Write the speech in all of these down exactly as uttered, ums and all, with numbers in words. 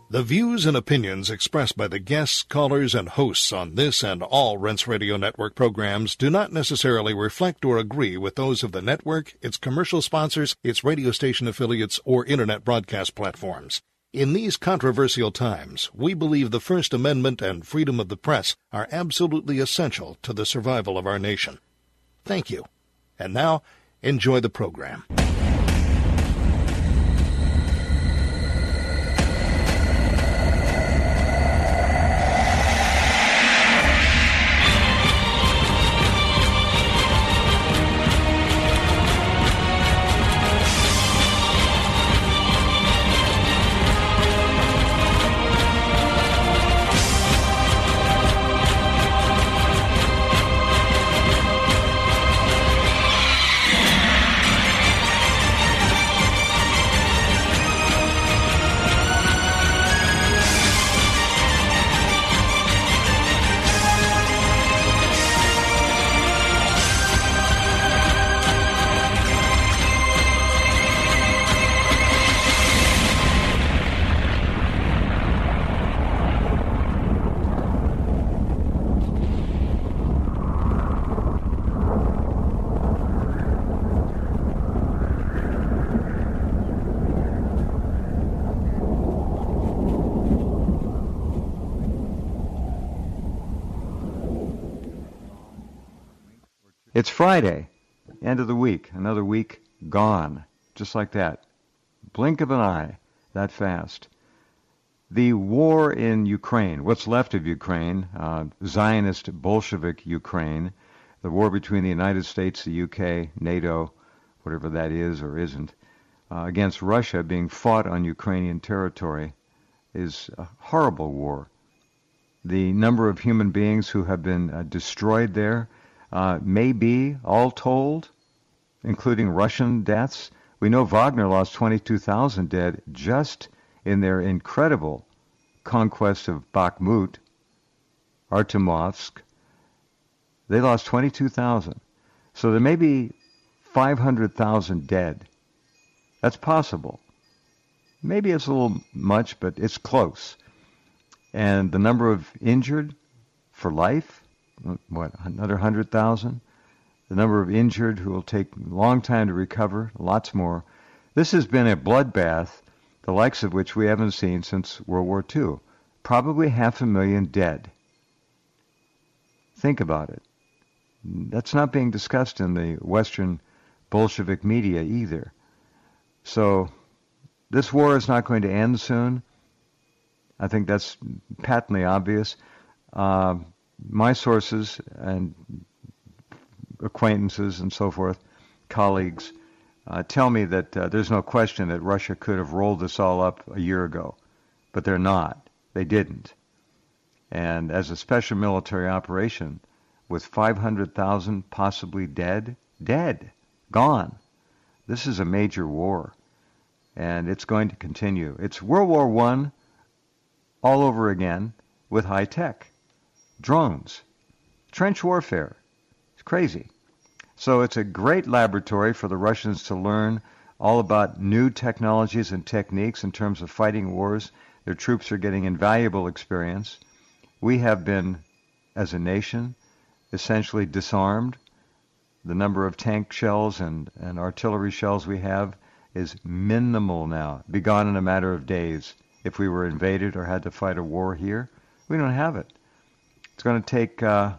The views and opinions expressed by the guests, callers, and hosts on this and all Rense Radio Network programs do not necessarily reflect or agree with those of the network, its commercial sponsors, its radio station affiliates, or Internet broadcast platforms. In these controversial times, we believe the First Amendment and freedom of the press are absolutely essential to the survival of our nation. Thank you. And now, enjoy the program. It's Friday, end of the week, another week gone, just like that. Blink of an eye, that fast. The war in Ukraine, what's left of Ukraine, uh, Zionist Bolshevik Ukraine, the war between the United States, the U K, NATO, whatever that is or isn't, uh, against Russia being fought on Ukrainian territory is a horrible war. The number of human beings who have been uh, destroyed there, Uh, may be, all told, including Russian deaths. We know Wagner lost twenty-two thousand dead just in their incredible conquest of Bakhmut, Artemovsk. They lost twenty-two thousand. So there may be five hundred thousand dead. That's possible. Maybe it's a little much, but it's close. And the number of injured for life, what, another one hundred thousand? The number of injured who will take a long time to recover, lots more. This has been a bloodbath, the likes of which we haven't seen since World War Two. Probably half a million dead. Think about it. That's not being discussed in the Western Bolshevik media either. So this war is not going to end soon. I think that's patently obvious. Uh, My sources and acquaintances and so forth, colleagues, uh, tell me that uh, there's no question that Russia could have rolled this all up a year ago, but they're not. They didn't. And as a special military operation, with five hundred thousand possibly dead, dead, gone, this is a major war, and it's going to continue. It's World War One all over again with high tech. Drones, trench warfare. It's crazy. So it's a great laboratory for the Russians to learn all about new technologies and techniques in terms of fighting wars. Their troops are getting invaluable experience. We have been, as a nation, essentially disarmed. The number of tank shells and, and artillery shells we have is minimal now, be gone in a matter of days. If we were invaded or had to fight a war here, we don't have it. It's going to take uh,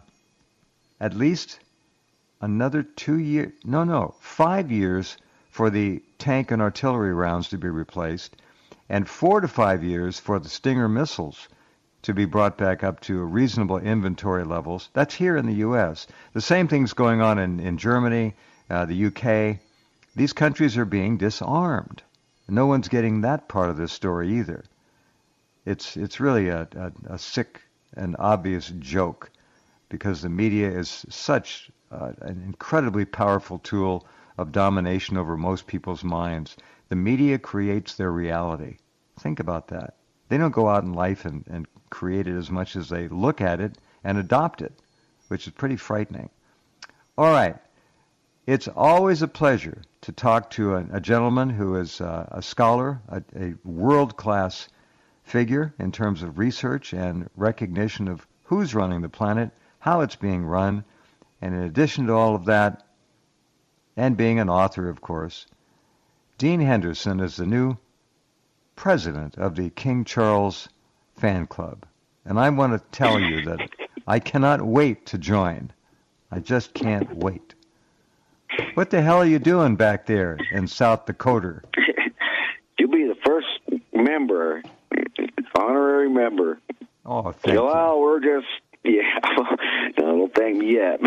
at least another two years, no, no, five years for the tank and artillery rounds to be replaced, and four to five years for the Stinger missiles to be brought back up to reasonable inventory levels. That's here in the U S. The same thing's going on in, in Germany, uh, the U K. These countries are being disarmed. No one's getting that part of this story either. It's, it's really a, a, a sick an obvious joke, because the media is such uh, an incredibly powerful tool of domination over most people's minds. The media creates their reality. Think about that. They don't go out in life and, and create it as much as they look at it and adopt it, which is pretty frightening. All right. It's always a pleasure to talk to a, a gentleman who is uh, a scholar, a, a world-class figure in terms of research and recognition of who's running the planet, how it's being run, and in addition to all of that, and being an author, of course, Dean Henderson is the new president of the King Charles Fan Club. And I want to tell you that I cannot wait to join. I just can't wait. What the hell are you doing back there in South Dakota? You'll be the first member, honorary member. Oh, thank so, you. Well, we're just, yeah, no, don't thank me yet.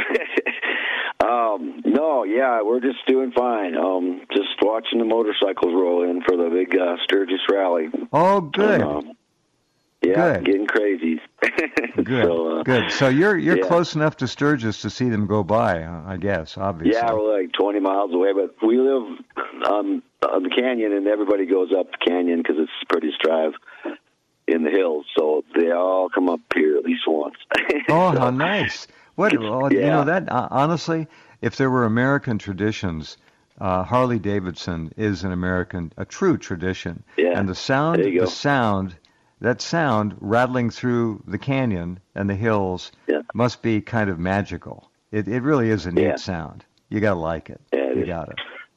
um, no, yeah, we're just doing fine. Um, just watching the motorcycles roll in for the big uh, Sturgis rally. Oh, good. And, um, yeah, good. Getting crazy. Good, so, uh, good. So you're you're yeah. close enough to Sturgis to see them go by, I guess, obviously. Yeah, we're like twenty miles away, but we live on, on the canyon, and everybody goes up the canyon because it's the prettiest drive in the hills. So they all come up here at least once. Oh, so, how nice! What well, yeah. you know that uh, honestly, if there were American traditions, uh, Harley Davidson is an American, a true tradition. Yeah. And the sound, There you go. the sound, that sound rattling through the canyon and the hills yeah. must be kind of magical. It it really is a neat Yeah. sound. You gotta like it. Yeah, it you is. gotta.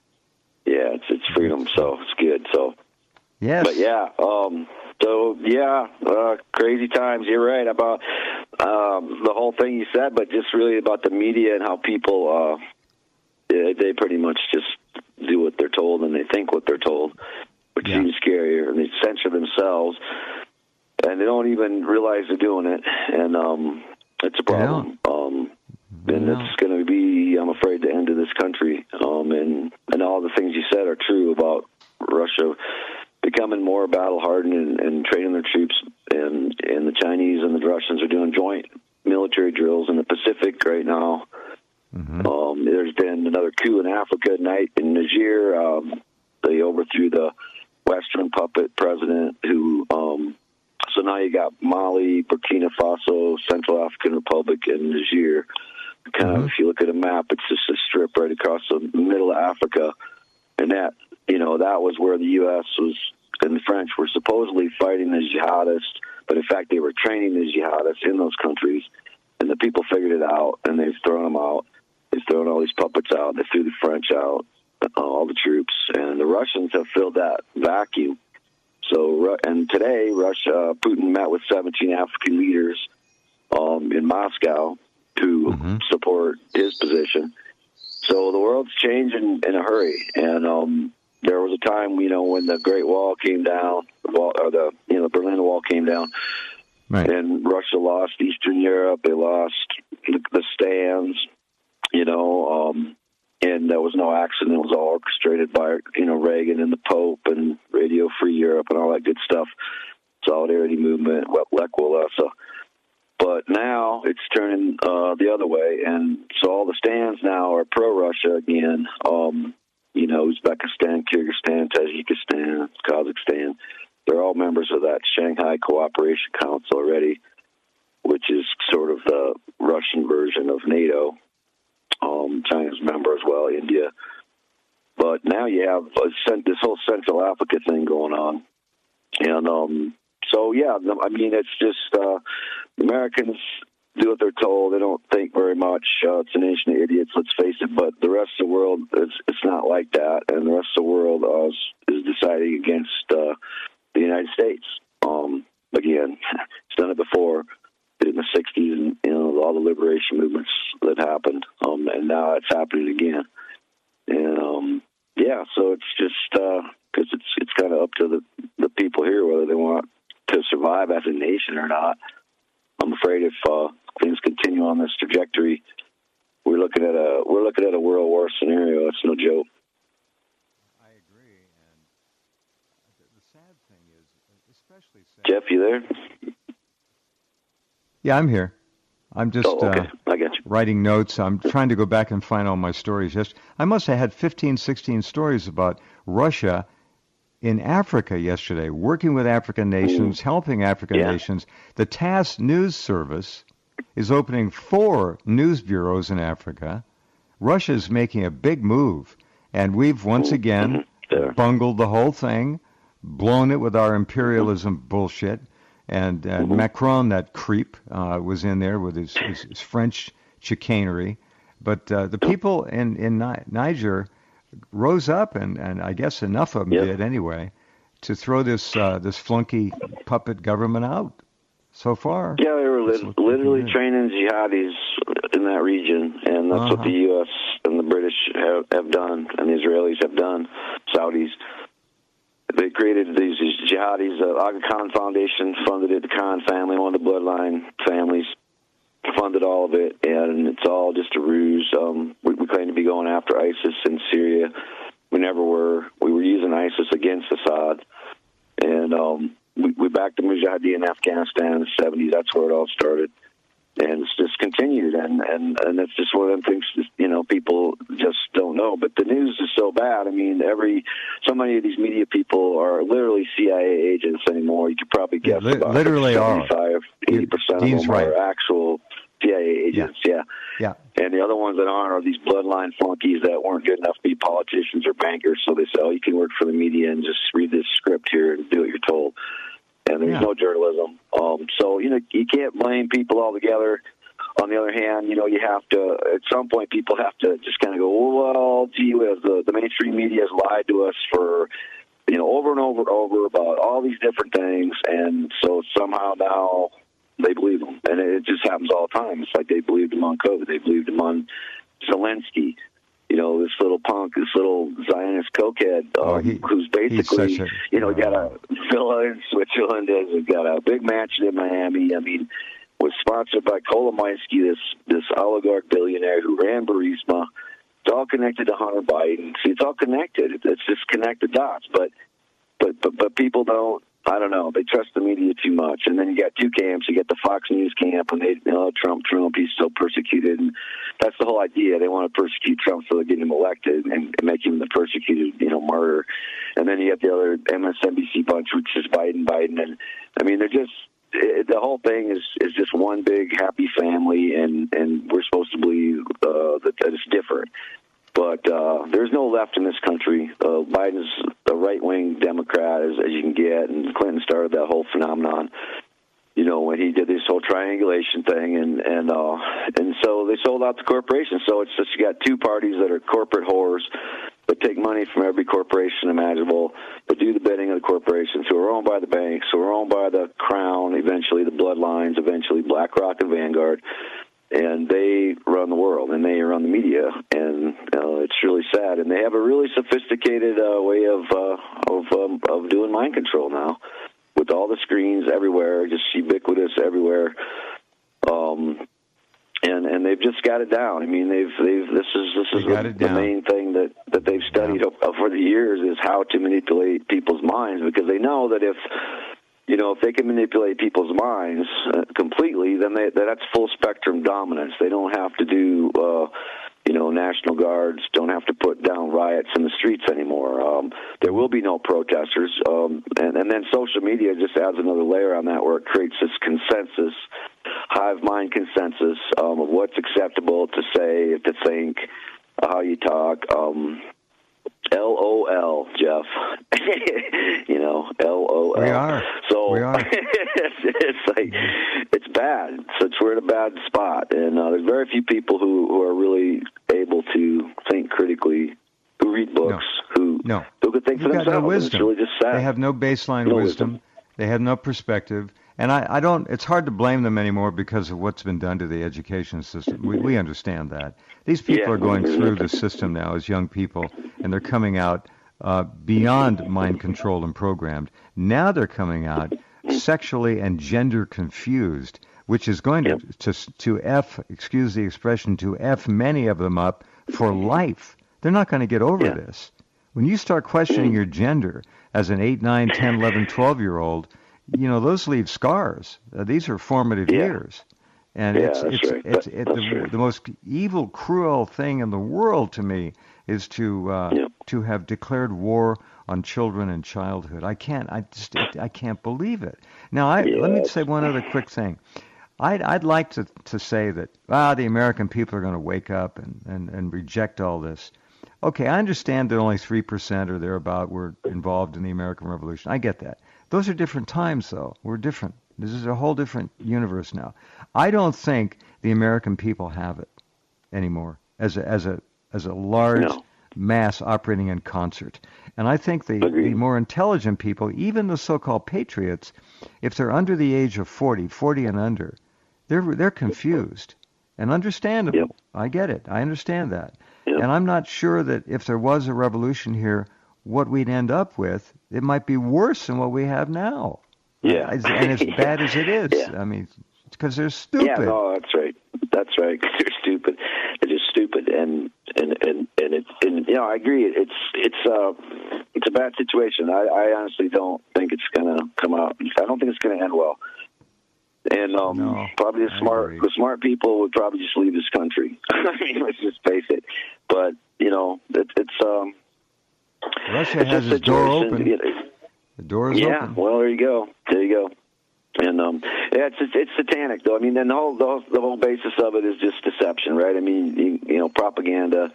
Yeah, it's it's freedom, so it's good. So, Yes. but yeah, um, so yeah, uh, crazy times. You're right about um, the whole thing you said, but just really about the media and how people uh, they, they pretty much just do what they're told and they think what they're told, which Yeah. seems scarier, and they censor themselves, and they don't even realize they're doing it, and um, it's a problem. Um, and Yeah. it's going to be, I'm afraid, the end of this country. Um, and, and all the things you said are true about Russia becoming more battle-hardened and, and training their troops. And, and the Chinese and the Russians are doing joint military drills in the Pacific right now. Mm-hmm. Um, there's been another coup in Africa tonight in Niger. Um, they overthrew the Western puppet president who... Um, so now you got Mali, Burkina Faso, Central African Republic, and Niger. Kind of, Mm-hmm. if you look at a map, it's just a strip right across the middle of Africa, and that, you know, that was where the U S was and the French were supposedly fighting the jihadists, but in fact they were training the jihadists in those countries, and the people figured it out, and they've thrown them out. They've thrown all these puppets out. They threw the French out, uh, all the troops, and the Russians have filled that vacuum. So, and today, Russia, Putin met with seventeen African leaders um, in Moscow to Mm-hmm. support his position. So the world's changing in a hurry, and um, there was a time, you know, when the Great Wall came down, the wall, or the you know the Berlin Wall came down, Right. and Russia lost Eastern Europe. They lost the, the stands, you know, um, and there was no accident. It was all orchestrated by you know Reagan and the Pope and Radio Free Europe and all that good stuff. Solidarity movement, Lech Walesa. But now it's turning uh, the other way, and so all the stands now are pro-Russia again. Um, you know, Uzbekistan, Kyrgyzstan, Tajikistan, Kazakhstan. They're all members of that Shanghai Cooperation Council already, which is sort of the Russian version of NATO. Um, China's a member as well, India. But now you have a, this whole Central Africa thing going on. And um, so, yeah, I mean, it's just uh, Americans do what they're told. They don't think very much. Uh, it's a nation of idiots, let's face it. But the rest of the world, it's, it's not like that. And the rest of the world uh, is, is deciding against uh, the United States. Um, again, it's done it before in the sixties, and you know all the liberation movements that happened, um, and now it's happening again. And um, yeah, so it's just because uh, it's it's kind of up to the the people here whether they want to survive as a nation or not. I'm afraid if uh, things continue on this trajectory, we're looking at a we're looking at a world war scenario. It's no joke. I agree, and the sad thing is, especially sad. Jeff, you there? Yeah, I'm here. I'm just Oh, okay. uh, I got you. writing notes. I'm trying to go back and find all my stories. Yes, I must have had fifteen, sixteen stories about Russia in Africa yesterday, working with African nations, helping African Yeah. nations. The TASS News Service is opening four news bureaus in Africa. Russia is making a big move, and we've once again There. bungled the whole thing blown it with our imperialism bullshit. And, and Mm-hmm. Macron, that creep, uh, was in there with his, his, his French chicanery. But uh, the people in, in Ni- Niger rose up, and, and I guess enough of them Yep. did anyway, to throw this uh, this flunky puppet government out. So far. Yeah, they were it's lit- looking literally good. training jihadis in that region, and that's Uh-huh. what the U S and the British have, have done, and the Israelis have done, Saudis. They created these, these jihadis. The Aga Khan Foundation funded it. The Khan family, one of the bloodline families, funded all of it, and it's all just a ruse. Um, we, we claim to be going after ISIS in Syria. We never were. We were using ISIS against Assad, and um, we, we backed the Mujahideen in Afghanistan in the seventies. That's where it all started. And it's just continued, and, and, and it's just one of them things, you know, people just don't know. But the news is so bad. I mean, every so many of these media people are literally C I A agents anymore. You could probably guess Li- about literally are. seventy-five, eighty percent of Dean's them right. are actual C I A agents, yeah. Yeah. And the other ones that aren't are these bloodline flunkies that weren't good enough to be politicians or bankers. So they say, oh, you can work for the media and just read this script here and do what you're told. And there's Yeah. no journalism. Um, so, you know, you can't blame people altogether. On the other hand, you know, you have to, at some point, people have to just kind of go, well, gee whiz, the, the mainstream media has lied to us for, you know, over and over and over about all these different things. And so somehow now they believe them. And it just happens all the time. It's like they believed him on COVID. They believed him on Zelensky. You know, this little punk, this little Zionist cokehead, um, Oh, he- who's he's basically, such a- you know, got uh, a villa in Switzerland, has got a big mansion in Miami. I mean, was sponsored by Kolomoisky, this this oligarch billionaire who ran Burisma. It's all connected to Hunter Biden. See, it's all connected. It's just connect the dots. But but but but people don't. I don't know. They trust the media too much. And then you got two camps. You get the Fox News camp, and they, you know, Trump, Trump, he's still persecuted. And that's the whole idea. They want to persecute Trump so they get him elected and, and make him the persecuted, you know, martyr. And then you get the other M S N B C bunch, which is Biden, Biden. And, I mean, they're just, it, the whole thing is, is just one big happy family, and, and we're supposed to believe uh, that, that it's different. But uh, there's no left in this country. Uh, Biden's a right-wing Democrat, as, as you can get, and Clinton started that whole phenomenon, you know, when he did this whole triangulation thing, and and uh, and so they sold out the corporation. So it's just, you got two parties that are corporate whores that take money from every corporation imaginable, but do the bidding of the corporations, who are owned by the banks, who are owned by the Crown, eventually the Bloodlines, eventually BlackRock and Vanguard. And they run the world, and they run the media, and uh, it's really sad. And they have a really sophisticated uh, way of uh, of um, of doing mind control now, with all the screens everywhere, just ubiquitous everywhere. Um, and and they've just got it down. I mean, they've they've this is this They is got the, it the down. main thing that that they've studied Yeah. over the years, is how to manipulate people's minds, because they know that if You know, if they can manipulate people's minds uh, completely, then they, that's full spectrum dominance. They don't have to do, uh, you know, National Guards, don't have to put down riots in the streets anymore. Um, there will be no protesters. Um, and, and then social media just adds another layer on that, where it creates this consensus, hive mind consensus um, of what's acceptable to say, to think, how you talk. Um, L O L, Jeff. You know, L O L. We are. So We are. it's, it's like, it's bad. So it's, we're in a bad spot. And uh, there's very few people who, who are really able to think critically, who read books, who, No. who can think You've for got themselves. no And wisdom. It's really just sad. They have no baseline No wisdom. wisdom. They have no perspective. And I, I don't, it's hard to blame them anymore because of what's been done to the education system. We, we understand that. These people Yeah. are going through the system now as young people, and they're coming out uh, beyond mind controlled and programmed. Now they're coming out sexually and gender confused, which is going to, Yep. to, to F, excuse the expression, to F many of them up for life. They're not going to get over Yeah. this. When you start questioning your gender as an eight, nine, ten, eleven, twelve-year-old, you know, those leave scars. Uh, these are formative Yeah. years. And Yeah, it's that's it's right. it's That- it, that's the, right. the most evil, cruel thing in the world to me is to uh, Yep. to have declared war on children and childhood. I can't. I just it, I can't believe it. Now, I, let me Yeah. say one other quick thing. I'd I'd like to to say that ah the American people are going to wake up and, and, and reject all this. Okay, I understand that only three percent or thereabout were involved in the American Revolution. I get that. Those are different times, though. We're different. This is a whole different universe now. I don't think the American people have it anymore as a, as a, as a large no. mass operating in concert. And I think the, the more intelligent people, even the so-called patriots, if they're under the age of forty, forty and under, they're they're confused. And understandable. Yep. I get it. I understand that. Yep. And I'm not sure that if there was a revolution here, what we'd end up with, it might be worse than what we have now. Yeah. And as bad as it is. Yeah. I mean, because they're stupid. Yeah, no, that's right. That's right. They're stupid. They're just stupid. And, and, and, and it's, and, you know, I agree. It's, it's, uh, it's a bad situation. I, I honestly don't think it's going to come out. I don't think it's going to end well. And um, no, probably the smart the smart people would probably just leave this country. I mean, let's just face it. But you know, it, it's um, Russia it's has its door open. The door is yeah, open. Yeah, well, there you go. There you go. And um, yeah, it's, it's it's satanic, though. I mean, then the whole the whole, the whole basis of it is just deception, right? I mean, you, you know, propaganda.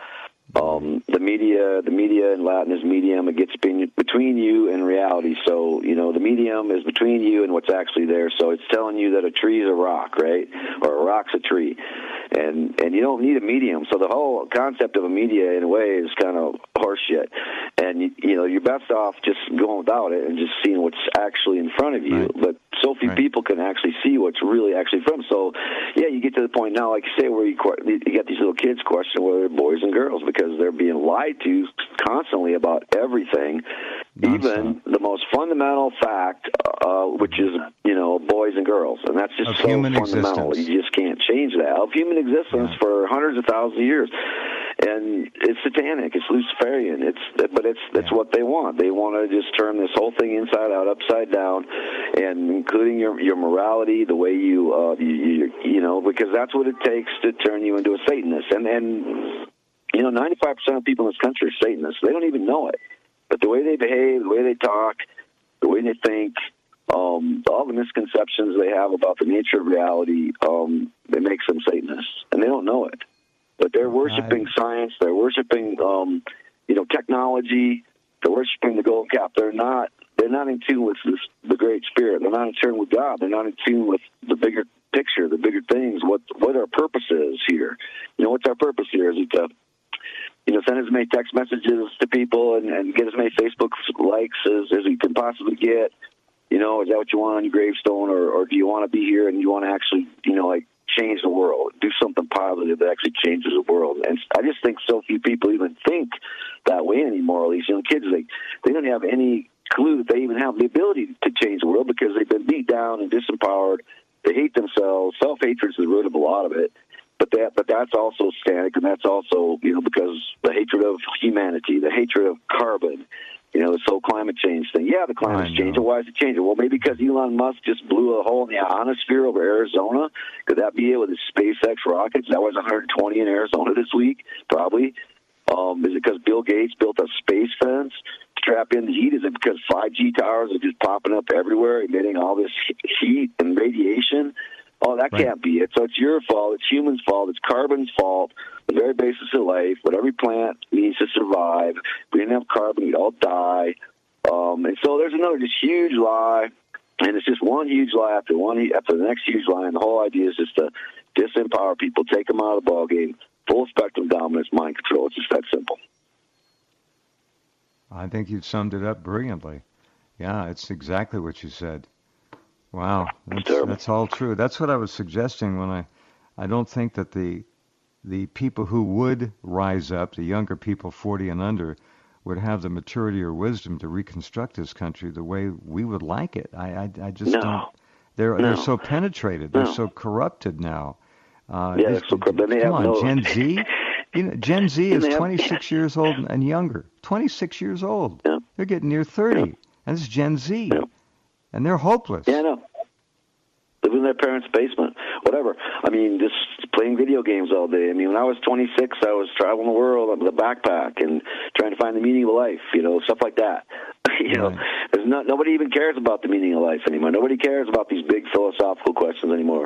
Um, the media, the media in Latin is medium. It gets between you and reality. So, you know, the medium is between you and what's actually there. So it's telling you that a tree is a rock, right? Or a rock's a tree. And and you don't need a medium. So the whole concept of a media, in a way, is kind of horseshit. And, you, you know, you're best off just going without it and just seeing what's actually in front of you. Right. But so few right. people can actually see what's really actually from. So, yeah, you get to the point now, like you say, where you, you get these little kids question whether they're boys and girls because they're being lied to constantly about everything, non-stop. Even the most fundamental fact, uh, which is, you know, boys and girls. And that's just of so fundamental. Existence. You just can't change that. Of human existence yeah. for hundreds of thousands of years. And it's satanic. It's Luciferian. It's but it's that's yeah. what they want. They want to just turn this whole thing inside out, upside down, and including your your morality, the way you uh, you, you you know, because that's what it takes to turn you into a Satanist. And and you know, ninety-five percent of people in this country are Satanists. They don't even know it. But the way they behave, the way they talk, the way they think, um, all the misconceptions they have about the nature of reality, um, it makes them Satanists, and they don't know it. But they're worshiping I... science. They're worshiping, um, you know, technology. They're worshiping the golden calf. They're not. They're not in tune with this, the Great Spirit. They're not in tune with God. They're not in tune with the bigger picture, the bigger things. What what our purpose is here? You know, what's our purpose here? Is it to, you know, send as many text messages to people and, and get as many Facebook likes as, as you can possibly get? You know, is that what you want on your gravestone, or, or do you want to be here and you want to actually, you know, like change the world, do something positive that actually changes the world? And I just think so few people even think that way anymore. These young kids, they they don't have any clue that they even have the ability to change the world because they've been beat down and disempowered. They hate themselves. Self-hatred is the root of a lot of it. But that, but that's also static, and that's also, you know, because the hatred of humanity, the hatred of carbon, you know, this whole climate change thing. Yeah, the climate's changing. Why is it changing? Well, maybe because Elon Musk just blew a hole in the ionosphere over Arizona. Could that be it with his SpaceX rockets? That was one hundred twenty in Arizona this week, probably. Um, is it because Bill Gates built a space fence to trap in the heat? Is it because five G towers are just popping up everywhere, emitting all this heat and radiation? Oh, that right. can't be it. So it's your fault. It's humans' fault. It's carbon's fault. The very basis of life, what every plant needs to survive. If we didn't have carbon, we'd all die. Um, and so there's another just huge lie, and it's just one huge lie after one after the next huge lie. And the whole idea is just to disempower people, take them out of the ballgame, full spectrum dominance, mind control. It's just that simple. I think you summed it up brilliantly. Yeah, it's exactly what you said. Wow, that's, that's all true. That's what I was suggesting when I, I don't think that the, the people who would rise up, the younger people forty and under, would have the maturity or wisdom to reconstruct this country the way we would like it. I, I, I just no. don't. They're no. they're so penetrated. They're no. so corrupted now. Uh, yeah, this, so corrupted. They come have on, no... Gen Z. You know, Gen Z is have... twenty-six years old and younger. twenty-six years old. Yeah. They're getting near thirty, yeah. and this is Gen Z. Yeah. And they're hopeless. Yeah, I know. Live in their parents' basement, whatever. I mean, just playing video games all day. I mean, when I was twenty-six, I was traveling the world with a backpack and trying to find the meaning of life, you know, stuff like that. you right. know, there's not, nobody even cares about the meaning of life anymore. Nobody cares about these big philosophical questions anymore.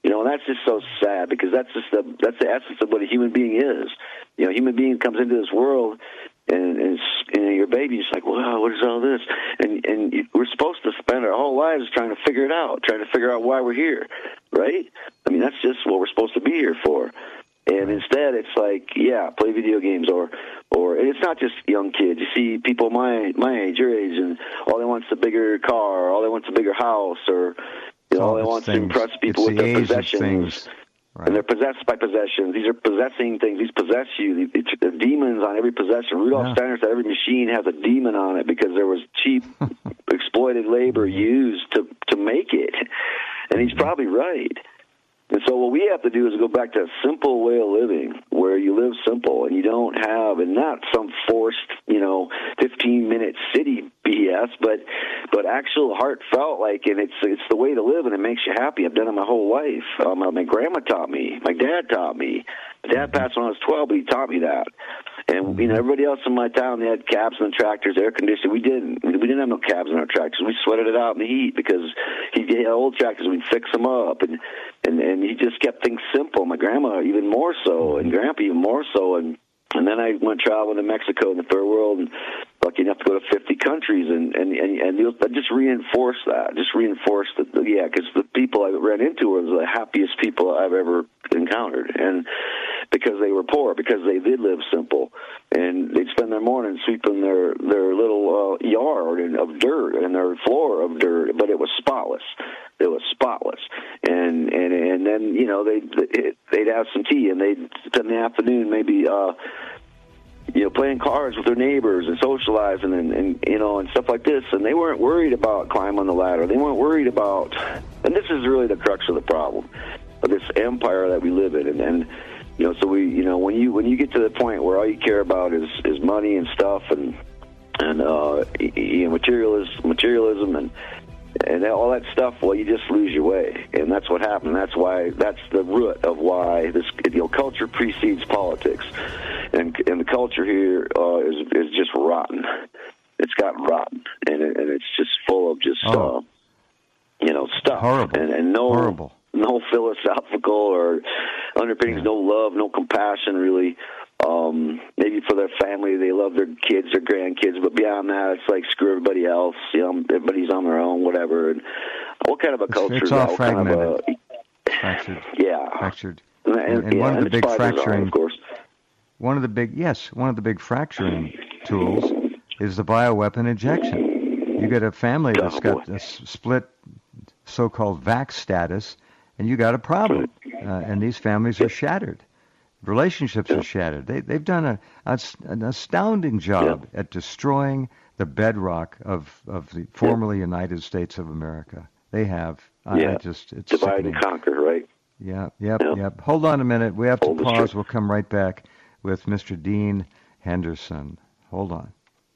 You know, and that's just so sad because that's just the that's the essence of what a human being is. You know, a human being comes into this world, and, and, and your baby's like, wow, what is all this? And and we're supposed to spend our whole lives trying to figure it out, trying to figure out why we're here, right? I mean, that's just what we're supposed to be here for. And instead, it's like, yeah, play video games, or, or and it's not just young kids. You see people my my age, your age, and all they want is a bigger car, or all they want is a bigger house, or you know, all they want is to impress people it's with the their age possessions. Of right. And they're possessed by possessions. These are possessing things. These possess you. The demons on every possession. Rudolf yeah. Steiner said every machine has a demon on it because there was cheap, exploited labor used to to make it. And he's probably right. And so what we have to do is go back to a simple way of living where you live simple and you don't have, and not some forced, you know, fifteen-minute city B S, but but actual heartfelt, like, and it's it's the way to live, and it makes you happy. I've done it my whole life. Um, my grandma taught me. My dad taught me. My dad passed when I was twelve, but he taught me that. And, you know, everybody else in my town, they had cabs and tractors, air conditioning. We didn't. We didn't have no cabs in our tractors. We sweated it out in the heat because he had old tractors. We'd fix them up. And, and, and he just kept things simple. My grandma even more so, and Grandpa even more so. And, and then I went traveling to Mexico and the third world, and lucky enough to go to fifty countries, and and and, and I just reinforced that, just reinforced that, yeah, because the people I ran into were the happiest people I've ever encountered, and because they were poor, because they did live simple, and they'd spend their morning sweeping their their little uh, yard of dirt and their floor of dirt, but it was spotless. It was spotless, and and and then you know they'd they'd have some tea, and they'd spend the afternoon maybe. Uh, you know, playing cards with their neighbors and socializing and, and, you know, and stuff like this. And they weren't worried about climbing the ladder. They weren't worried about, and this is really the crux of the problem, of this empire that we live in. And, and you know, so we, you know, when you, when you get to the point where all you care about is, is money and stuff and, and, uh, you know, materialism, materialism and, and all that stuff, well, you just lose your way. And that's what happened. That's why, that's the root of why this, you know, culture precedes politics. And, and the culture here uh, is is just rotten. It's gotten rotten, and it, and it's just full of just oh. uh, you know stuff, horrible, and, and no horrible. no philosophical or underpinnings, yeah. no love, no compassion, really. Um, maybe for their family, they love their kids, their grandkids, but beyond that, it's like screw everybody else. You know, everybody's on their own, whatever. And what kind of a culture it's, it's is all that? fragmented, kind of a, fractured, yeah, fractured, and, and, and yeah, one of the and big fracturing. Design, of course. One of the big, yes, one of the big fracturing tools is the bioweapon injection. You get a family that's got a split so-called vax status, and you got a problem. Uh, and these families are shattered. Relationships are shattered. They, they've done a, a, an astounding job at destroying the bedrock of, of the formerly United States of America. They have. Yeah. I just, it's divide sickening. and conquer, right? Yeah, yep, yep, yep. Hold on a minute. We have to Hold pause. We'll come right back with Mister Dean Henderson. Hold on.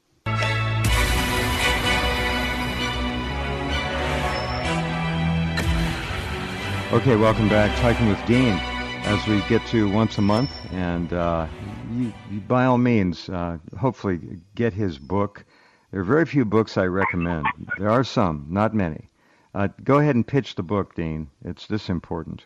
Okay, welcome back. Talking with Dean as we get to once a month. And uh, you, you, by all means, uh, hopefully get his book. There are very few books I recommend. There are some, not many. Uh, go ahead and pitch the book, Dean. It's this important.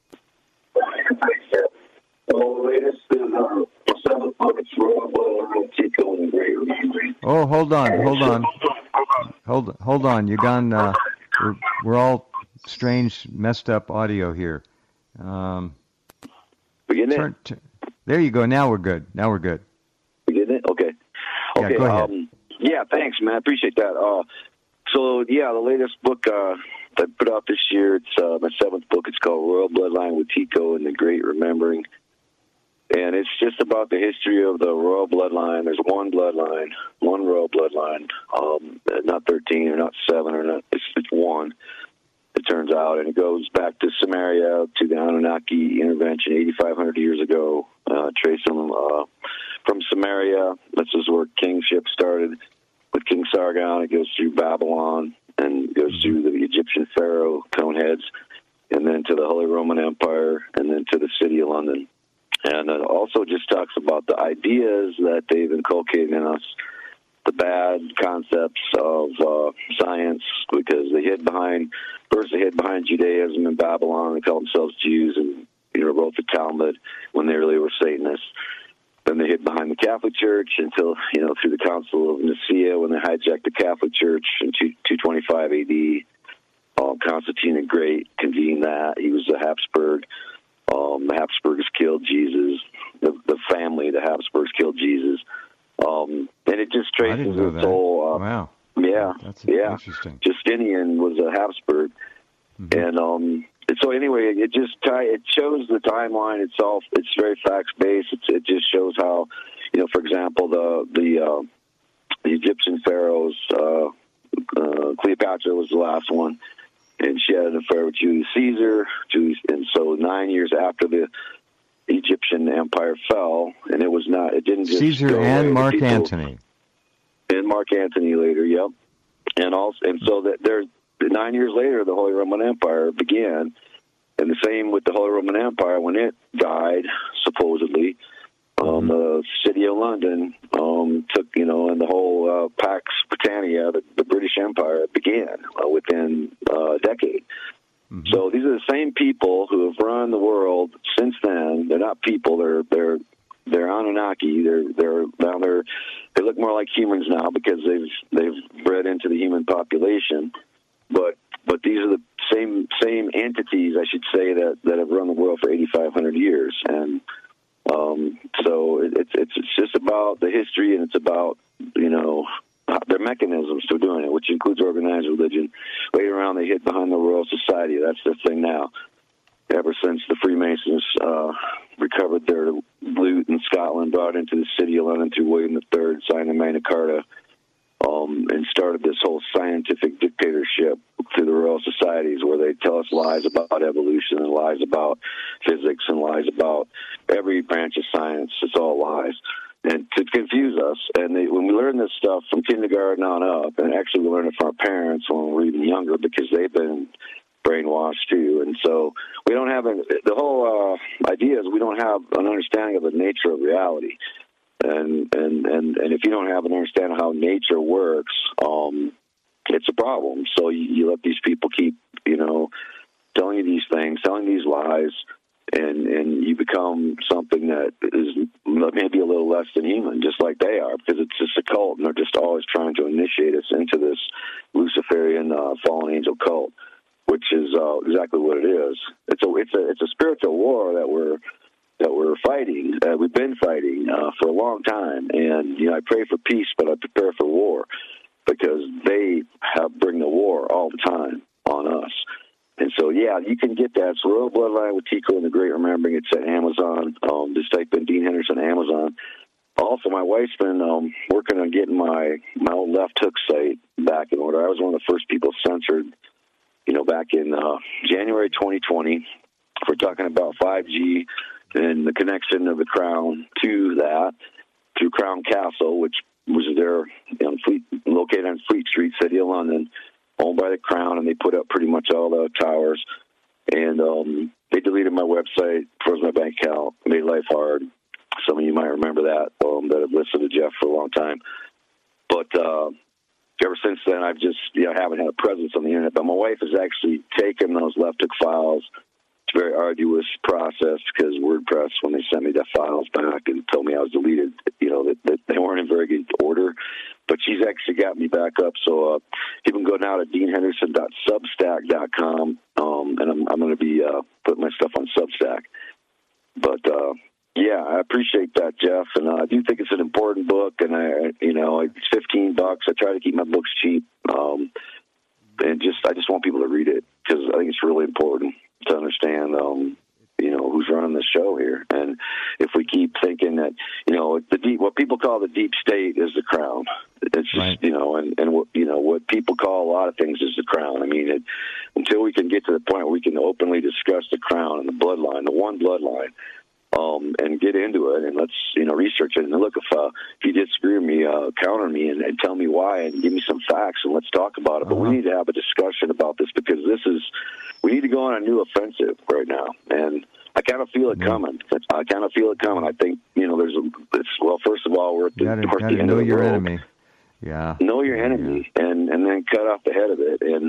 Oh, hold on, hold on, hold hold on. You're gone. Uh, we're we're all strange, messed up audio here. Um, we getting turn, it? Turn, there you go. Now we're good. Now we're good. We getting it? Okay. Okay. Yeah, go ahead. Um, yeah, thanks, man. I appreciate that. Uh, so yeah, the latest book uh, I put out this year. It's uh, my seventh book. It's called Royal Bloodline with Tico and the Great Remembering. And it's just about the history of the royal bloodline. There's one bloodline, one royal bloodline, um, not thirteen or not seven or not. It's, it's one. It turns out, and it goes back to Samaria, to the Anunnaki intervention eighty-five hundred years ago. Uh, trace them uh, from Samaria. This is where kingship started with King Sargon. It goes through Babylon and goes through the Egyptian pharaoh Coneheads, and then to the Holy Roman Empire, and then to the city of London. And it also just talks about the ideas that they've inculcated in us, the bad concepts of uh, science, because they hid behind first they hid behind Judaism and Babylon. They called themselves Jews and, you know, wrote the Talmud when they really were Satanists. Then they hid behind the Catholic Church until, you know, through the Council of Nicaea when they hijacked the Catholic Church in two twenty-five A D. Um, Constantine the Great convened that. He was a Habsburg. Um, the Habsburgs killed Jesus. The, the family, the Habsburgs killed Jesus. Um, and it just traces I didn't know its that. whole... Uh, wow. Yeah, That's yeah. interesting. Justinian was a Habsburg. Mm-hmm. And... um. And so anyway, it just tie, it shows the timeline itself. It's very facts based. It's, it just shows how, you know, for example, the the, uh, the Egyptian pharaohs. Uh, uh, Cleopatra was the last one, and she had an affair with Julius Caesar. Julius, and so nine years after the Egyptian empire fell, and it was not. It didn't just Caesar go and away. Mark People, Antony. And Mark Antony later. Yep. And also, and so that there's. Nine years later, the Holy Roman Empire began, and the same with the Holy Roman Empire when it died, supposedly. Um, the city of London um, took, you know, and the whole uh, Pax Britannia, the, the British Empire, began uh, within uh, a decade. Mm-hmm. So these are the same people who have run the world since then. They're not people; they're they're they're Anunnaki. They're they're now they're they look more like humans now because they've they've bred into the human population. But but these are the same same entities, I should say, that, that have run the world for eighty-five hundred years, and um, so it, it's it's it's just about the history, and it's about, you know, their mechanisms for doing it, which includes organized religion. Later on, they hid behind the Royal Society. That's their thing now. Ever since the Freemasons uh, recovered their loot in Scotland, brought into the city of London through William the Third, signed the Magna Carta. Um, and started this whole scientific dictatorship through the Royal Societies where they tell us lies about evolution and lies about physics and lies about every branch of science. It's all lies. And to confuse us. And they, when we learn this stuff from kindergarten on up, and actually we learn it from our parents when we were even younger because they've been brainwashed too. And so we don't have, a, the whole uh, idea is we don't have an understanding of the nature of reality. And, and, and, and if you don't have an understanding of how nature works, um, it's a problem. So you, you let these people keep, you know, telling you these things, telling these lies, and, and you become something that is maybe a little less than human, just like they are, because it's just a cult, and they're just always trying to initiate us into this Luciferian uh, fallen angel cult, which is uh, exactly what it is. It's a, it's a, it's a spiritual war that we're that we're fighting. Uh, we've been fighting uh, for a long time, and you know, I pray for peace, but I prepare for war because they have bring the war all the time on us. And so, yeah, you can get that. It's Royal Bloodline with Tico and the Great Remembering. It's at Amazon. Um, just type in Dean Henderson Amazon. Also, my wife's been um, working on getting my my old Left Hook site back in order. I was one of the first people censored, you know, back in uh, January twenty twenty. We're talking about five G. And the connection of the Crown to that through Crown Castle, which was there on Fleet, located on Fleet Street, City of London, owned by the Crown, and they put up pretty much all the towers. And um, they deleted my website, froze my bank account, made life hard. Some of you might remember that, um, that have listened to Jeff for a long time. But uh, ever since then, I've just, you know, haven't had a presence on the internet. But my wife has actually taken those Left Hook files. It's a very arduous process because WordPress, when they sent me the files back and told me I was deleted, you know, that, that they weren't in very good order. But she's actually got me back up. So uh, you can go now to dean henderson dot substack dot com, um, and I'm, I'm going to be uh, putting my stuff on Substack. But, uh, yeah, I appreciate that, Jeff. And uh, I do think it's an important book. And, I, you know, it's fifteen bucks. I try to keep my books cheap. Um, and just I just want people to read it because I think it's really important to understand, um, you know, who's running the show here. And if we keep thinking that, you know, the deep, what people call the deep state is the Crown. It's just, right. you know, and, and what, you know, what people call a lot of things is the Crown. I mean, it, until we can get to the point where we can openly discuss the Crown and the bloodline, the one bloodline, um, and get into it, and let's, you know, research it. And look, if, uh, if you disagree with me, uh, counter me and, and tell me why and give me some facts, and let's talk about it. Uh-huh. But we need to have a discussion about this because this is, we need to go on a new offensive right now. And I kind of feel it mm-hmm. coming. I kind of feel it coming. I think, you know, there's a, it's, well, first of all, we're at the, gotta, we're at gotta the end know of the your road. enemy. Yeah. Know your enemy, yeah. and, and then cut off the head of it. And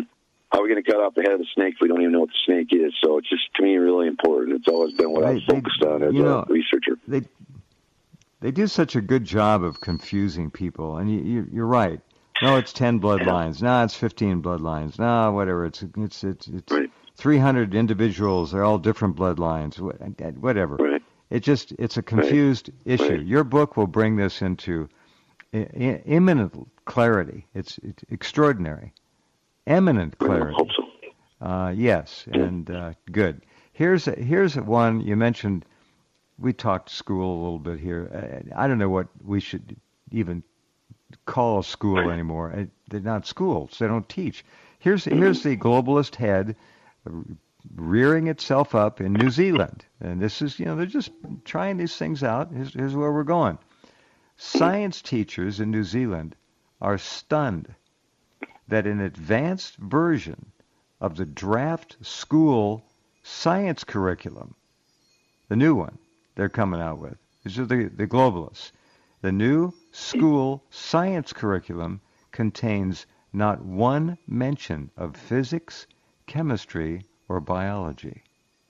how are we going to cut off the head of the snake if we don't even know what the snake is? So it's just, to me, really important. It's always been what they, I've focused they, on as you a know, researcher. They they do such a good job of confusing people, and you, you, you're right. No, it's ten bloodlines. No, it's fifteen bloodlines. No, whatever. It's it's it's, it's right. three hundred individuals. They're all different bloodlines. Whatever. Right. It just it's a confused right. issue. Right. Your book will bring this into I- imminent clarity. It's, it's extraordinary, eminent clarity. I hope so. Uh, yes, and uh, good. Here's a, here's one you mentioned. We talked school a little bit here. I don't know what we should even call a school anymore. They're not schools. They don't teach. Here's here's the globalist head rearing itself up in New Zealand, and this is you know they're just trying these things out. Here's, here's where we're going. Science teachers in New Zealand are stunned that an advanced version of the draft school science curriculum, the new one they're coming out with, these are the, the globalists, the new school science curriculum contains not one mention of physics, chemistry, or biology.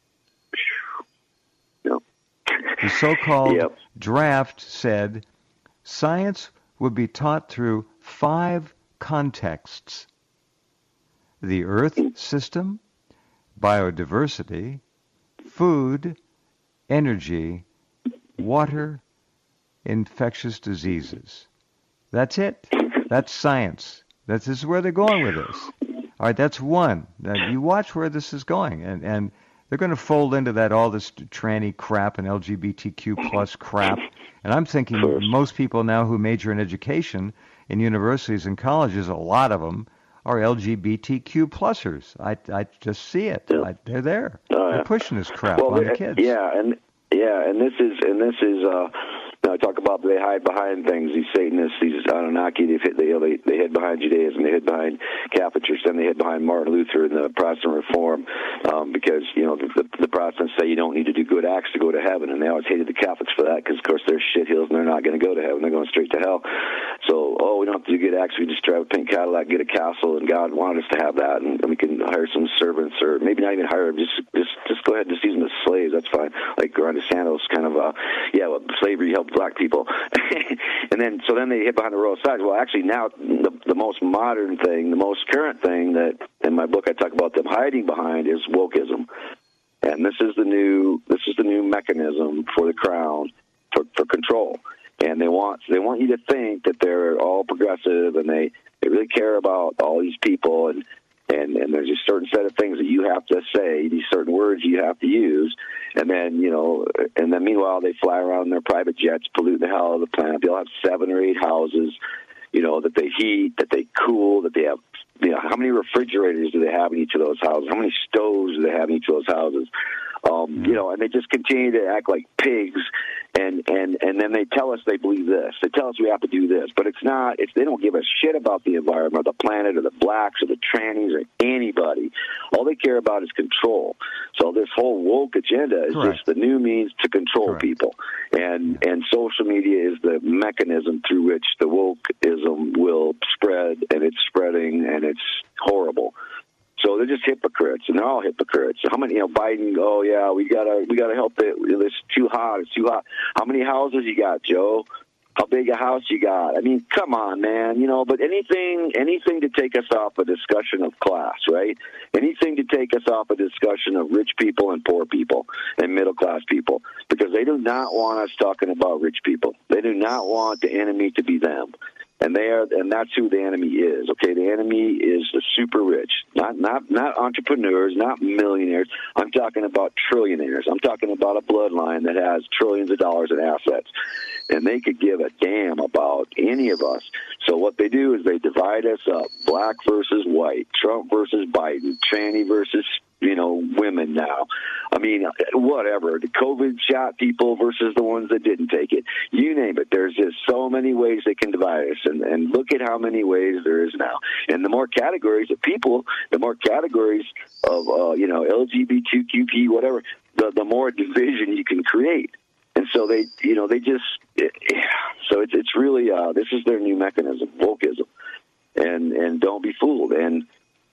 Yep. The so-called yep. draft said science would be taught through five contexts: the Earth system, biodiversity, food, energy, water, infectious diseases. That's it. That's science. This is where they're going with this. All right, that's one. Now, you watch where this is going, and, and they're going to fold into that all this tranny crap and L G B T Q plus crap. And I'm thinking most people now who major in education in universities and colleges, a lot of them are L G B T Q plusers. I, I just see it. Yeah. I, they're there. Oh, yeah. They're pushing this crap well, on the kids. Yeah, and yeah, and this is and this is. Uh, I talk about they hide behind things. These Satanists, these Anunnaki, they've hit, they, they they hid behind Judaism, they hid behind Catholic Church, then they hid behind Martin Luther and the Protestant Reform, um, because you know the, the, the Protestants say you don't need to do good acts to go to heaven, and they always hated the Catholics for that because of course they're shithills and they're not going to go to heaven; they're going straight to hell. So, oh, we don't have to do good acts; we just drive a pink Cadillac, get a castle, and God wanted us to have that, and, and we can hire some servants, or maybe not even hire them, just just just go ahead and just use them as slaves. That's fine. Like Ron DeSantis, kind of, uh, yeah, well, slavery helped black people. And then, so then they hid behind the royal sides. Well, actually, now the, the most modern thing, the most current thing that in my book I talk about them hiding behind is wokeism, and this is the new this is the new mechanism for the crown for, for control. And they want they want you to think that they're all progressive and they, they really care about all these people, and, and and there's a certain set of things that you have to say, these certain words you have to use. And then, you know, and then meanwhile they fly around in their private jets, pollute the hell out of the planet. They'll have seven or eight houses, you know, that they heat, that they cool, that they have, you know, how many refrigerators do they have in each of those houses? How many stoves do they have in each of those houses? Um, you know, and they just continue to act like pigs, and, and, and then they tell us they believe this. They tell us we have to do this, but it's not. It's they don't give a shit about the environment, or the planet, or the blacks, or the trannies, or anybody. All they care about is control. So this whole woke agenda is Correct. just the new means to control Correct. people, and and social media is the mechanism through which the wokeism will spread, and it's spreading, and it's horrible. So they're just hypocrites, and they're all hypocrites. How many, you know, Biden? Oh yeah, we gotta, we gotta help it. It's too hot. It's too hot. How many houses you got, Joe? How big a house you got? I mean, come on, man. You know, but anything, anything to take us off a discussion of class, right? Anything to take us off a discussion of rich people and poor people and middle class people, because they do not want us talking about rich people. They do not want the enemy to be them. And they are, and that's who the enemy is. Okay, the enemy is the super rich, not not not entrepreneurs, not millionaires. I'm talking about trillionaires. I'm talking about a bloodline that has trillions of dollars in assets, and they could give a damn about any of us. So what they do is they divide us up: black versus white, Trump versus Biden, tranny versus, you know, women now. I mean, whatever. The COVID shot people versus the ones that didn't take it. You name it. There's just so many ways they can divide us, and, and look at how many ways there is now. And the more categories of people, the more categories of, uh, you know, L G B T Q P, whatever, the, the more division you can create. And so they, you know, they just, it, so it's it's really, uh, this is their new mechanism, wokeism. And, and don't be fooled. And,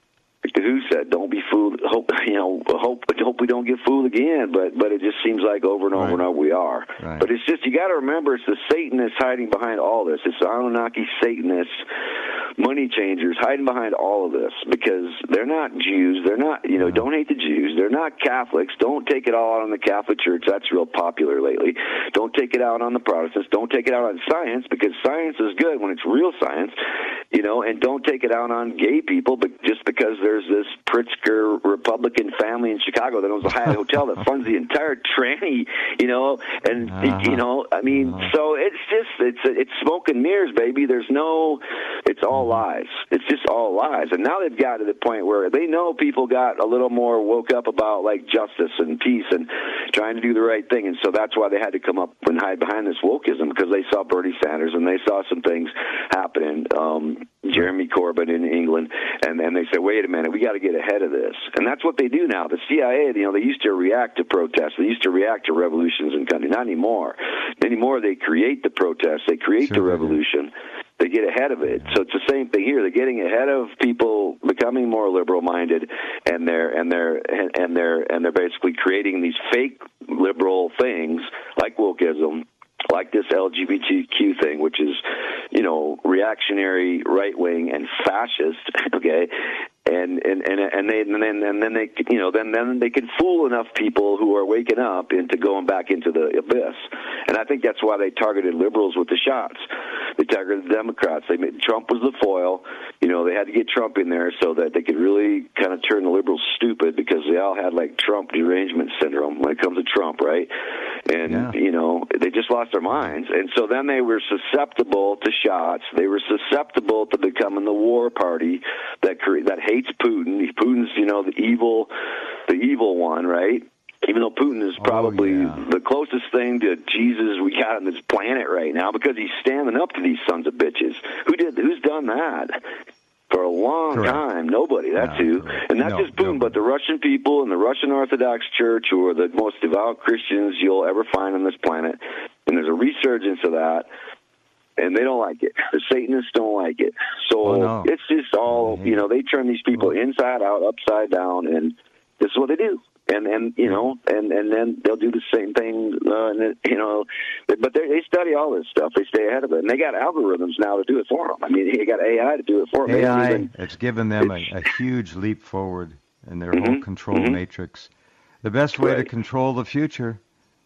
like the Who said, "Don't be fooled. Hope you know. Hope hope we don't get fooled again." But but it just seems like over and over right. and over we are. Right. But it's just you got to remember, it's the Satanists hiding behind all this. It's the Anunnaki Satanists, money changers hiding behind all of this because they're not Jews. They're not you know. Yeah. Don't hate the Jews. They're not Catholics. Don't take it all out on the Catholic Church. That's real popular lately. Don't take it out on the Protestants. Don't take it out on science because science is good when it's real science. You know, and don't take it out on gay people, but just because there's this Pritzker Republican family in Chicago that owns a Hyatt hotel that funds the entire tranny, you know, and uh-huh. you know, I mean, uh-huh. so it's just it's it's smoke and mirrors, baby. There's no, it's all lies. It's just all lies. And now they've got to the point where they know people got a little more woke up about like justice and peace and trying to do the right thing, and so that's why they had to come up and hide behind this wokeism because they saw Bernie Sanders and they saw some things happening. Um, Jeremy Corbyn in England, and then they said, wait a minute, we got to get ahead of this. And that's what they do now. The C I A, you know, they used to react to protests. They used to react to revolutions in country. Not anymore. Anymore, they create the protests. They create sure the revolution. They get ahead of it. So it's the same thing here. They're getting ahead of people becoming more liberal-minded, and they're and they're and they're and they're basically creating these fake liberal things like wokeism, like this L G B T Q thing, which is, you know, reactionary, right wing, and fascist. Okay, and and and and they and then and then they you know then then they can fool enough people who are waking up into going back into the abyss. And I think that's why they targeted liberals with the shots. They targeted the Democrats. They made Trump was the foil. You know, they had to get Trump in there so that they could really kind of turn the liberals stupid because they all had like Trump derangement syndrome when it comes to Trump, right? And yeah. you know, they just lost their minds. And so then they were susceptible to shots. They were susceptible to becoming the war party that cre- that hates Putin. Putin's, you know, the evil, the evil one, right? Even though Putin is probably oh, yeah. the closest thing to Jesus we got on this planet right now, because he's standing up to these sons of bitches. Who did? Who's done that? For a long correct. time, nobody. That's yeah, who, correct. and not no, just Putin, nobody. but the Russian people and the Russian Orthodox Church, who are the most devout Christians you'll ever find on this planet. And there's a resurgence of that, and they don't like it. The Satanists don't like it. So oh, no. it's just all, you know, they turn these people inside out, upside down, and this is what they do. And, and you know, and, and then they'll do the same thing, uh, and you know, but they they study all this stuff. They stay ahead of it. And they got algorithms now to do it for them. I mean, they got A I to do it for them. A I, even, it's given them a, a huge leap forward in their mm-hmm, whole control mm-hmm. matrix. The best way right. to control the future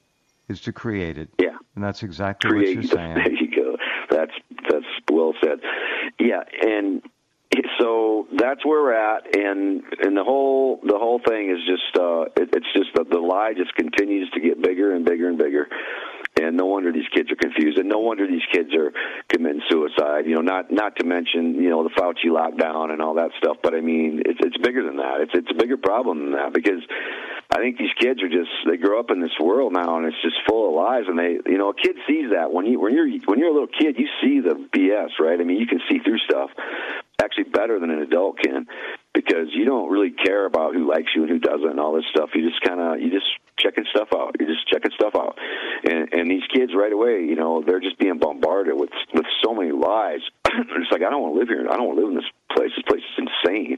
is to create it. Yeah. And that's exactly create, what you're saying. There you go. That's, that's well said. Yeah, and so that's where we're at, and and the whole the whole thing is just uh, it, it's just the, the lie just continues to get bigger and bigger and bigger, and no wonder these kids are confused, and no wonder these kids are committing suicide. You know, not not to mention you know the Fauci lockdown and all that stuff, but I mean it's it's bigger than that. It's it's a bigger problem than that because I think these kids are just they grow up in this world now, and it's just full of lies, and they you know a kid sees that when you when you're when you're a little kid you see the B S, right? I mean you can see through stuff. Actually better than an adult can, because you don't really care about who likes you and who doesn't and all this stuff. You just kind of you just checking stuff out. You're just checking stuff out, and and these kids right away, you know, they're just being bombarded with with so many lies. It's like I don't want to live here. I don't want to live in this place. This place is insane,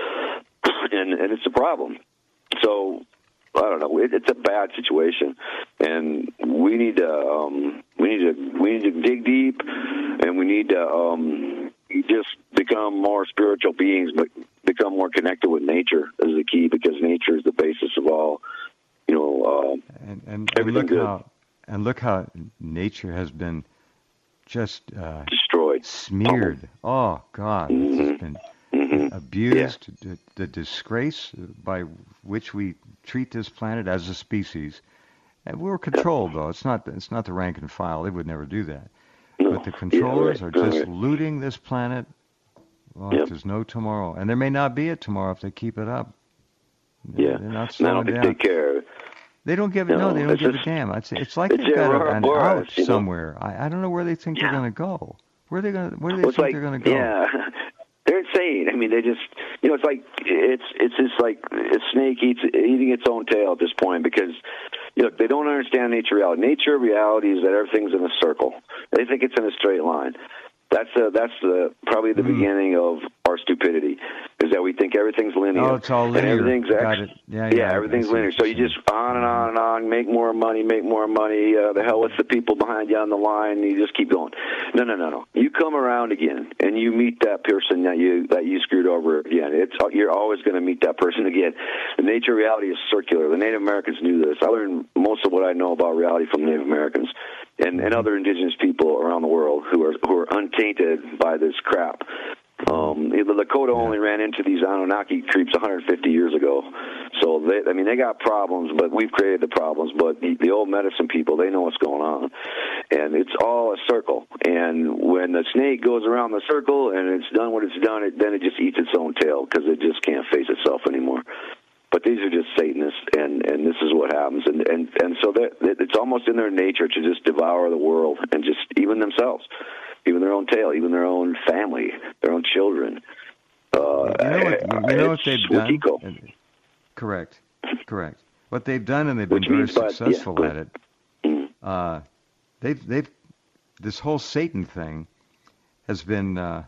and and it's a problem. So I don't know. It, it's a bad situation, and we need to um, we need to we need to dig deep, and we need to. Um, just become more spiritual beings, but become more connected with nature is the key, because nature is the basis of all, you know, uh, and, and, and look good. how and look how nature has been just uh, destroyed, smeared. Pummeled. Oh God, mm-hmm. it's been mm-hmm. abused. Yeah. The, the disgrace by which we treat this planet as a species, and we're controlled though. It's not it's not the rank and file. They would never do that. No. But the controllers yeah, right, are just right. looting this planet. Well, yep. there's no tomorrow. And there may not be a tomorrow if they keep it up. Yeah. They're not Now slowing they down. take care of it. They don't give it, no, no they don't give just, a damn. It's, it's like it's they've got a, an Boris, out you know? somewhere. I, I don't know where they think yeah. they're going to go. Where are they going? Where do they well, think like, they're going to go? Yeah. They're insane. I mean, they just, you know, it's like, it's it's just like a snake eats, eating its own tail at this point, because, you know, they don't understand nature reality. Nature reality is that everything's in a circle. They think it's in a straight line. That's a, that's the probably the mm. beginning of our stupidity, is that we think everything's linear. Oh, it's all linear. And everything's Got it. Yeah, yeah, yeah, everything's linear. So you just on and on and on, make more money, make more money. Uh, the hell with the people behind you on the line. You just keep going. No, no, no, no. You come around again, and you meet that person that you that you screwed over again. It's you're always going to meet that person again. The nature of reality is circular. The Native Americans knew this. I learned most of what I know about reality from Native Americans and, and other indigenous people around the world who are who are untainted by this crap. Um, the Lakota only ran into these Anunnaki creeps one hundred fifty years ago. So, they, I mean, they got problems, but we've created the problems. But the, the old medicine people, they know what's going on. And it's all a circle. And when the snake goes around the circle and it's done what it's done, it, then it just eats its own tail because it just can't face itself anymore. But these are just Satanists, and, and this is what happens. And, and, and so it's almost in their nature to just devour the world and just even themselves. Even their own tail, even their own family, their own children. Uh, you know what, you know what they've done? Eco. Correct, correct. What they've done, and they've been very successful by, yeah, at it. Mm. Uh, they've, they've, this whole Satan thing has been uh,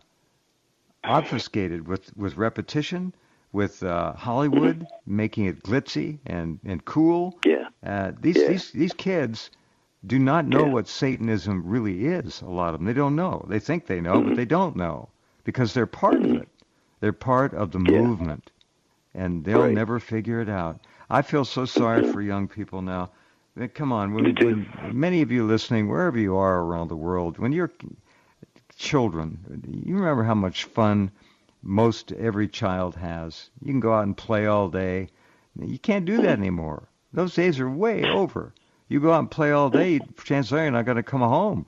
obfuscated with, with repetition, with uh, Hollywood mm-hmm. making it glitzy and, and cool. Yeah. Uh, these, yeah. these these kids do not know yeah. what Satanism really is, a lot of them. They don't know. They think they know, mm-hmm. but they don't know because they're part mm-hmm. of it. They're part of the yeah. movement, and they'll right. never figure it out. I feel so sorry for young people now. I mean, come on, when, when many of you listening, wherever you are around the world, when you're children, you remember how much fun most every child has. You can go out and play all day. You can't do that anymore. Those days are way over. You go out and play all day, chances are you're not going to come home.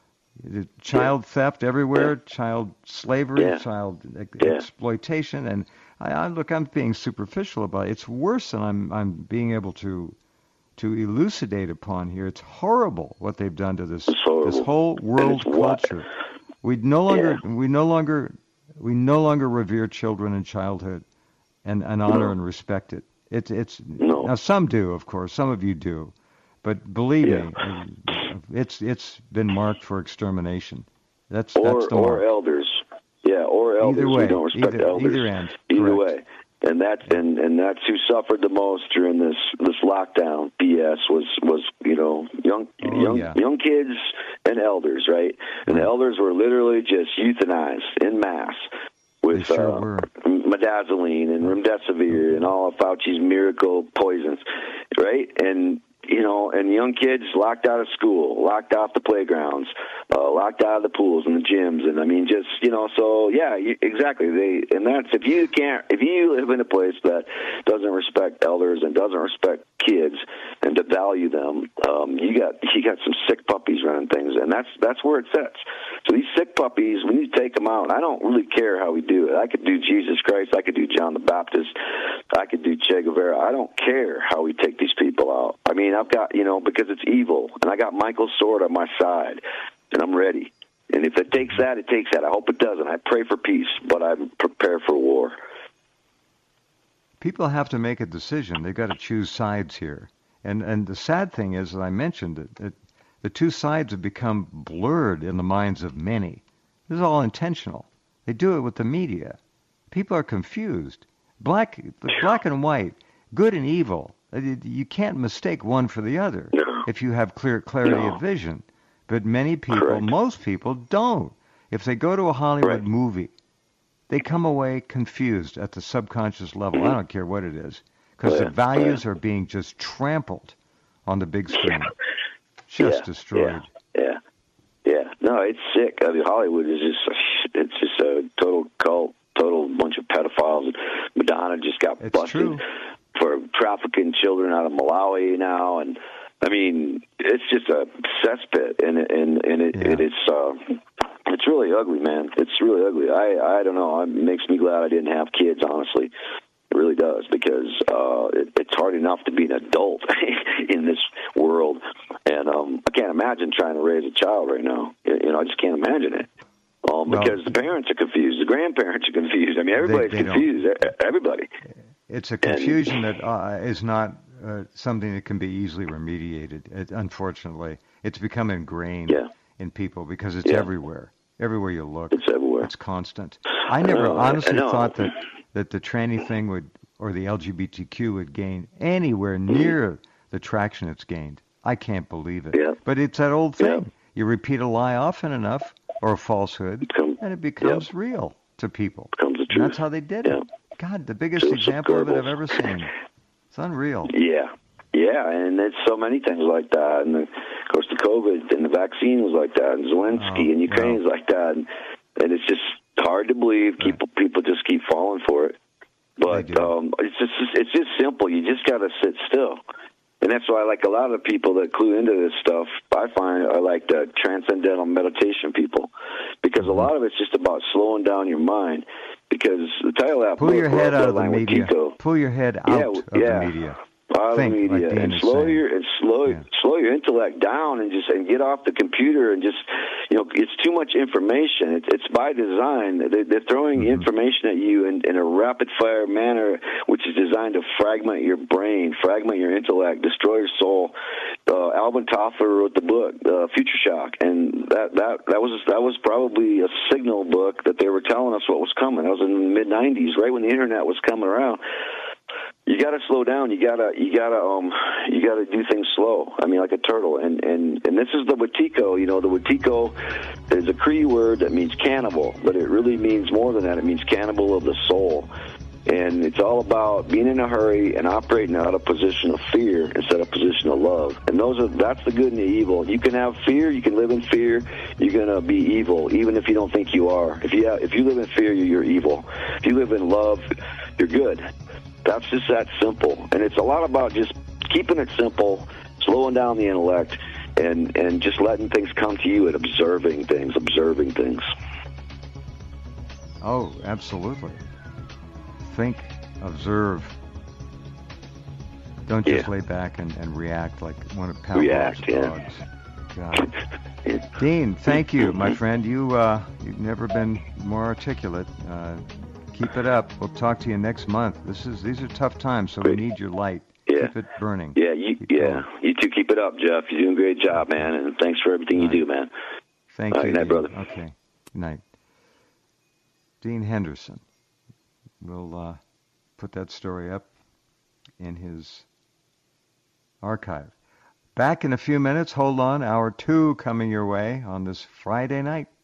Child theft everywhere, child slavery, yeah. child yeah. exploitation, and I, I look, I'm being superficial about it. It's worse than I'm I'm being able to to elucidate upon here. It's horrible what they've done to this this whole world culture. We no longer yeah. we no longer we no longer revere children in childhood and, and honor no. and respect it. It's it's no. now some do, of course, some of you do. But believe yeah. me, it's it's been marked for extermination. That's or that's the or mark. elders, yeah, or elders either way, who don't respect either, elders. Either end, either correct. way, and that's and, and that's who suffered the most during this this lockdown B S was was you know young oh, young yeah. young kids and elders, right? And right. the elders were literally just euthanized in mass. With sure uh, were. midazoline and remdesivir and all of Fauci's miracle poisons, right? And you know, and young kids locked out of school, locked off the playgrounds, uh, locked out of the pools and the gyms, and I mean, just you know, so yeah, you, exactly. They and that's if you can't, if you live in a place that doesn't respect elders and doesn't respect kids and to value them, um, you got you got some sick puppies running things, and that's that's where it sets. So these sick puppies, we need to take them out. I don't really care how we do it. I could do Jesus Christ, I could do John the Baptist, I could do Che Guevara. I don't care how we take these people out. I mean, I've got, you know, because it's evil, and I got Michael's sword on my side, and I'm ready. And if it takes that, it takes that. I hope it doesn't. I pray for peace, but I'm prepared for war. People have to make a decision. They've got to choose sides here. And and the sad thing is, as I mentioned, it, it, the two sides have become blurred in the minds of many. This is all intentional. They do it with the media. People are confused. Black, black and white, good and evil. You can't mistake one for the other no. if you have clear clarity no. of vision. But many people, Correct. most people, don't. If they go to a Hollywood right. movie, they come away confused at the subconscious level. Mm-hmm. I don't care what it is, because oh, yeah. the values oh, yeah. are being just trampled on the big screen, just yeah. destroyed. Yeah. yeah, yeah. No, it's sick. I mean, Hollywood is just—it's just a total cult, total bunch of pedophiles. Madonna just got it's busted true. for trafficking children out of Malawi now, and I mean, it's just a cesspit, and and and it, yeah. it is. Uh, it's really ugly, man. It's really ugly. I I don't know. It makes me glad I didn't have kids, honestly. It really does, because uh, it, it's hard enough to be an adult in this world, and um, I can't imagine trying to raise a child right now. You know, I just can't imagine it. Um, well, because the parents are confused, the grandparents are confused. I mean, everybody's they, they confused. Everybody. It's a confusion and, that uh, is not uh, something that can be easily remediated. It, unfortunately, it's become ingrained yeah. in people because it's yeah. everywhere. Everywhere you look. It's everywhere. It's constant. I never know, honestly I know. thought that, that the tranny thing would, or the L G B T Q would gain anywhere near the traction it's gained. I can't believe it. Yeah. But it's that old thing. Yeah. You repeat a lie often enough, or a falsehood, Become, and it becomes yep. real to people. Becomes the And truth. that's how they did Yeah. it. God, the biggest Joseph example of it I've Goebbels. ever seen. It's unreal. Yeah. Yeah, and it's so many things like that. And, of course, the COVID and the vaccine was like that, and Zelensky Oh, and Ukraine is wow. like that. And, and it's just hard to believe. Right. People people just keep falling for it. But They do. um, it's just it's just simple. You just got to sit still. And that's why, like, a lot of people that clue into this stuff, I find are like the transcendental meditation people, because a lot of it's just about slowing down your mind. Because the title of that Pull book, your head World out of the Bloodline with media. Kiko, Pull your head out Yeah, of yeah. the media. out of the Think, like media, Dean and is slow saying. your and slow Yeah. slow your intellect down, and just and get off the computer, and just, you know, it's too much information. It's, it's by design. They're, they're throwing Mm-hmm. information at you in, in a rapid fire manner, which is designed to fragment your brain, fragment your intellect, destroy your soul. Uh, Alvin Toffler wrote the book uh, Future Shock, and that, that that was that was probably a signal book that they were telling us what was coming. That was in the mid nineties, right when the internet was coming around. You got to slow down. You gotta, you gotta, um, you gotta do things slow. I mean, like a turtle. And and and this is the Wetiko. You know, the Wetiko is a Cree word that means cannibal, but it really means more than that. It means cannibal of the soul. And it's all about being in a hurry and operating out of a position of fear instead of a position of love. And those are that's the good and the evil. You can have fear. You can live in fear. You're gonna be evil, even if you don't think you are. If you have, if you live in fear, you're evil. If you live in love, you're good. That's just that simple. And it's a lot about just keeping it simple, slowing down the intellect, and, and just letting things come to you and observing things, observing things. Oh, absolutely. Think, observe. Don't just Yeah. lay back and, and react like one of Pavlov's React, yeah. dogs. God. Dean, thank you, my friend. You, uh, you've never been more articulate. Uh, keep it up. We'll talk to you next month. This is These are tough times, so we need your light. Yeah. Keep it burning. Yeah, you, Keep yeah. going. You two keep it up, Jeff. You're doing a great job, man, and thanks for everything Right. you do, man. Thank All you, right, night, Dean. brother. Okay. Good night. Dean Henderson. We'll uh, put that story up in his archive. Back in a few minutes. Hold on. Hour two coming your way on this Friday night.